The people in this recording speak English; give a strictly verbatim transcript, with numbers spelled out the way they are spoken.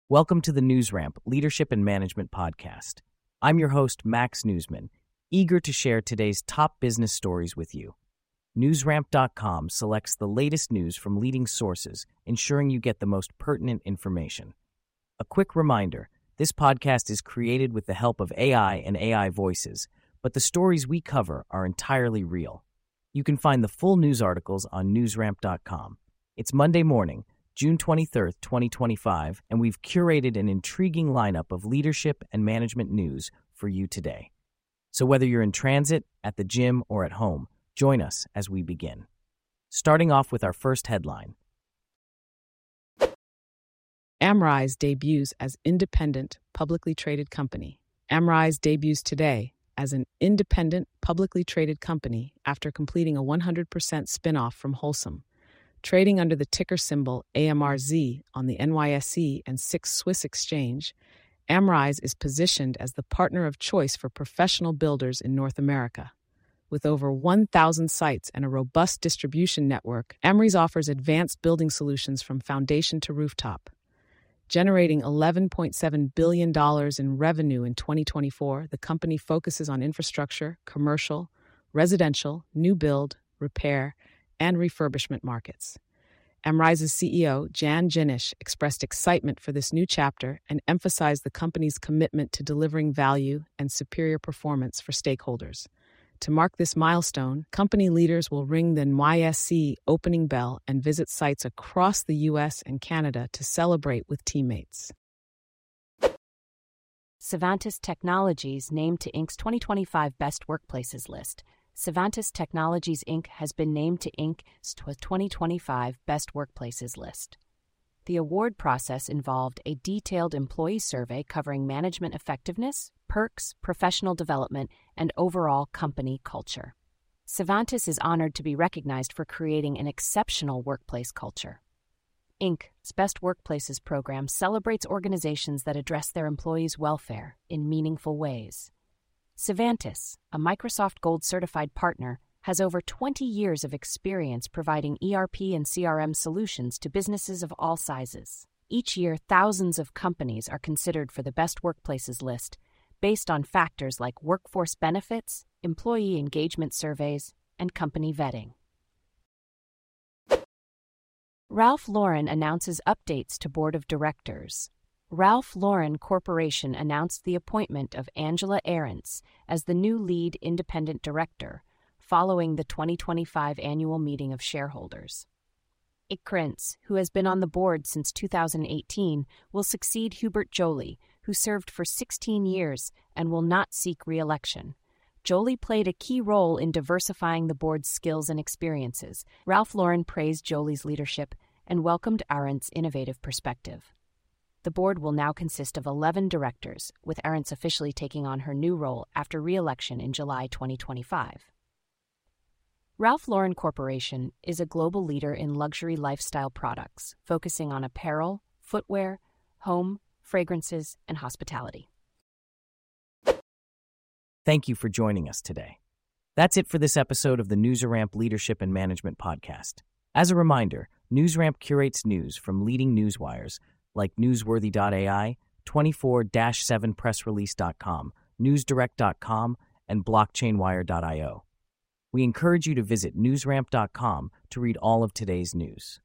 Welcome to the NewsRamp Leadership and Management Podcast. I'm your host, Max Newsman, eager to share today's top business stories with you. Newsramp dot com selects the latest news from leading sources, ensuring you get the most pertinent information. A quick reminder, this podcast is created with the help of A I and A I voices, but the stories we cover are entirely real. You can find the full news articles on Newsramp dot com. It's Monday morning, June twenty-third, twenty twenty-five, and we've curated an intriguing lineup of leadership and management news for you today. So whether you're in transit, at the gym, or at home, join us as we begin. Starting off with our first headline. Amrize debuts as independent, publicly traded company. Amrize debuts today as an independent, publicly traded company after completing a one hundred percent spinoff from Wholesome. Trading under the ticker symbol A M R Z on the N Y S E and SIX Swiss Exchange, Amrize is positioned as the partner of choice for professional builders in North America. With over one thousand sites and a robust distribution network, Amrize offers advanced building solutions from foundation to rooftop. Generating eleven point seven billion dollars in revenue in twenty twenty-four, the company focuses on infrastructure, commercial, residential, new build, repair, and refurbishment markets. Amrize's C E O, Jan Jenisch, expressed excitement for this new chapter and emphasized the company's commitment to delivering value and superior performance for stakeholders. To mark this milestone, company leaders will ring the N Y S E opening bell and visit sites across the U S and Canada to celebrate with teammates. Savantis Technologies named to Incorporated's twenty twenty-five Best Workplaces list. Savantis Technologies Incorporated has been named to Incorporated's twenty twenty-five Best Workplaces list. The award process involved a detailed employee survey covering management effectiveness, perks, professional development, and overall company culture. Savantis is honored to be recognized for creating an exceptional workplace culture. Incorporated's Best Workplaces program celebrates organizations that address their employees' welfare in meaningful ways. Savantis, a Microsoft Gold certified partner, has over twenty years of experience providing E R P and C R M solutions to businesses of all sizes. Each year, thousands of companies are considered for the Best Workplaces list based on factors like workforce benefits, employee engagement surveys, and company vetting. Ralph Lauren announces updates to Board of Directors. Ralph Lauren Corporation announced the appointment of Angela Ahrentz as the new lead independent director following the twenty twenty-five annual meeting of shareholders. Ahrentz, who has been on the board since two thousand eighteen, will succeed Hubert Joly, who served for sixteen years and will not seek re-election. Joly played a key role in diversifying the board's skills and experiences. Ralph Lauren praised Joly's leadership and welcomed Ahrent's innovative perspective. The board will now consist of eleven directors, with Ahrentz officially taking on her new role after re-election in July twenty twenty-five. Ralph Lauren Corporation is a global leader in luxury lifestyle products, focusing on apparel, footwear, home, fragrances, and hospitality. Thank you for joining us today. That's it for this episode of the NewsRamp Leadership and Management Podcast. As a reminder, NewsRamp curates news from leading newswires like Newsworthy dot A I, twenty-four dash seven press release dot com, newsdirect dot com, and blockchain wire dot io. We encourage you to visit newsramp dot com to read all of today's news.